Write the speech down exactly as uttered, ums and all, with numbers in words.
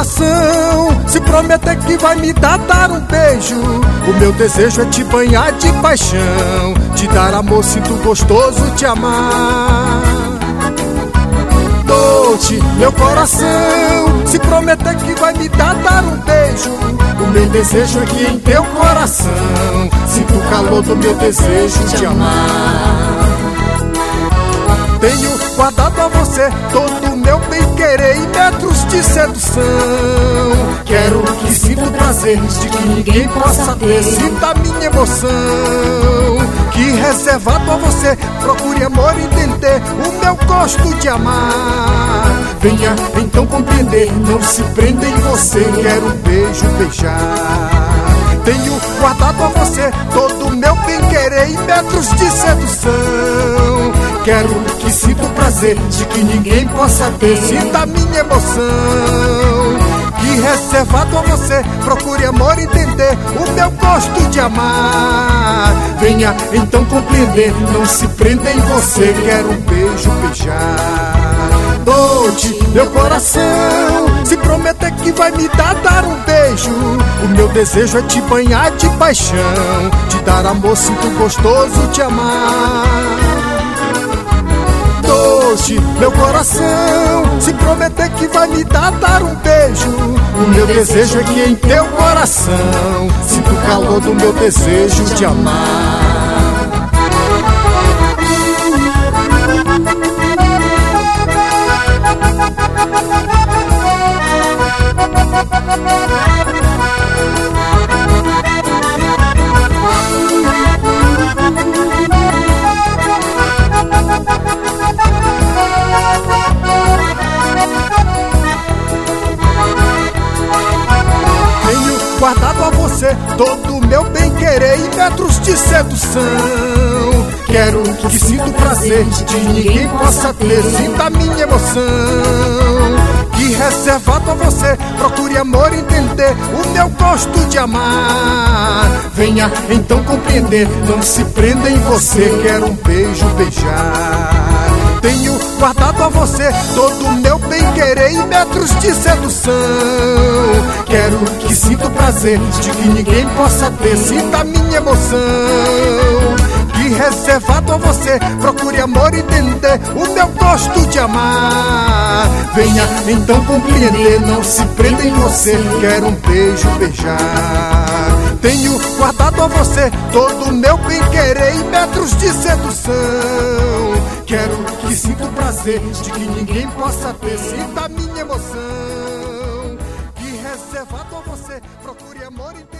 coração. Se prometer que vai me dar, dar um beijo, o meu desejo é te banhar de paixão, te dar amor, sinto gostoso te amar. Dou-te meu coração. Se prometer que vai me dar, dar um beijo, o meu desejo é que em teu coração sinto o calor do meu desejo te amar. Tenho guardado a você todo o meu bem-querer e metros de sedução. Quero que sinta o prazer de que ninguém possa ter. Sinta a minha emoção, que reservado a você procure amor e entender o meu gosto de amar. Venha então compreender, não se prenda em você. Quero um beijo, beijar. Tenho guardado a você todo o meu bem-querer e metros de sedução. Quero que sinta o prazer de que ninguém possa ter. Sinta a minha emoção, que reservado a você procure amor e entender o meu gosto de amar. Venha então compreender, não se prenda em você. Quero um beijo, beijar. Dou-te meu coração. Se prometer que vai me dar, dar um beijo, o meu desejo é te banhar de paixão, te dar amor, sinto gostoso te amar. Dou-te meu coração. Se prometer que vai me dar, dar um beijo, o meu desejo é que em teu coração sinto o calor do meu desejo te amar. Guardado a você todo o meu bem-querer e metros de sedução. Quero que sinta o prazer de ninguém possa ter. Sinta a minha emoção, que reservado a você procure amor e entender o meu gosto de amar. Venha então compreender, não se prenda em você. Quero um beijo, beijar. Tenho guardado a você todo o meu bem-querer e metros de sedução. Quero que sinta o prazer de que ninguém possa ter. Sinta a minha emoção, que reservado a você procure amor e entender o meu gosto de amar. Venha então compreender, não se prenda em você. Quero um beijo, beijar. Tenho guardado a você todo o meu bem-querer e metros de sedução. Quero que sinta o prazer de que ninguém possa ter. Sinta a minha emoção, que reservado a você procure amor e